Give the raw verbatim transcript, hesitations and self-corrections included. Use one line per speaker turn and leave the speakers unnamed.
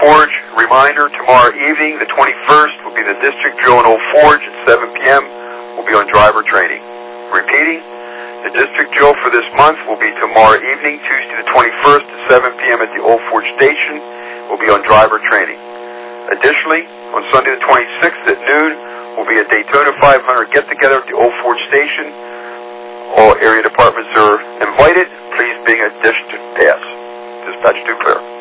Forge. Reminder, tomorrow evening, the twenty-first, will be the district drill in Old Forge at seven p.m. We'll be on driver training. Repeating, the district drill for this month will be tomorrow evening, Tuesday the twenty-first at seven p.m. at the Old Forge Station. We'll be on driver training. Additionally, on Sunday the twenty-sixth at noon, will be a Daytona five hundred get-together at the Old Forge Station. All area departments are invited. Please bring a district pass. Dispatch to clear.